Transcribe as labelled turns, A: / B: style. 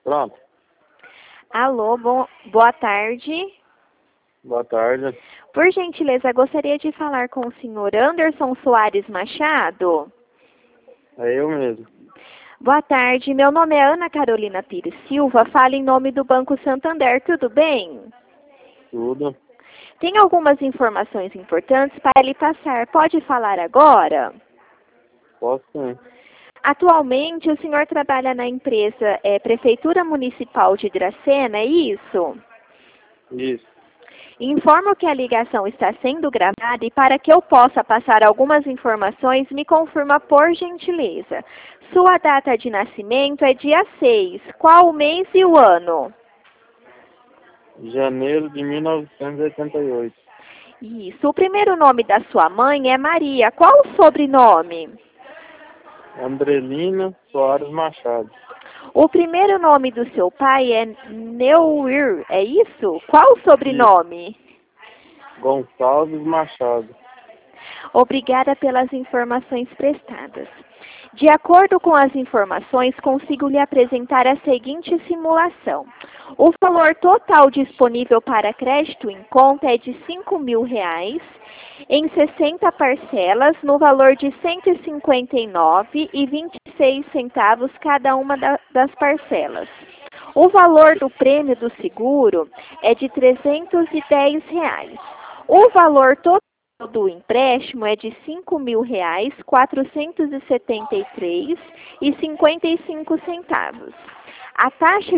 A: Pronto.
B: Alô, boa tarde.
A: Boa tarde.
B: Por gentileza, gostaria de falar com o senhor Anderson Soares Machado.
A: É eu mesmo.
B: Boa tarde, meu nome é Ana Carolina Pires Silva, falo em nome do Banco Santander, tudo bem?
A: Tudo.
B: Tem algumas informações importantes para lhe passar, pode falar agora?
A: Posso sim.
B: Atualmente, o senhor trabalha na empresa Prefeitura Municipal de Dracena, é isso?
A: Isso.
B: Informo que a ligação está sendo gravada e para que eu possa passar algumas informações, me confirma por gentileza. Sua data de nascimento é dia 6. Qual o mês e o ano?
A: Janeiro de 1988.
B: Isso. O primeiro nome da sua mãe é Maria. Qual o sobrenome?
A: Andrelina Soares Machado.
B: O primeiro nome do seu pai é Neuir, é isso? Qual o
A: Isso.
B: sobrenome?
A: Gonçalves Machado.
B: Obrigada pelas informações prestadas. De acordo com as informações, consigo lhe apresentar a seguinte simulação. O valor total disponível para crédito em conta é de R$ 5.000 em 60 parcelas, no valor de R$ 159,26 cada uma das parcelas. O valor do prêmio do seguro é de R$ 310. O valor total do empréstimo é de R$ 5.473,55. A taxa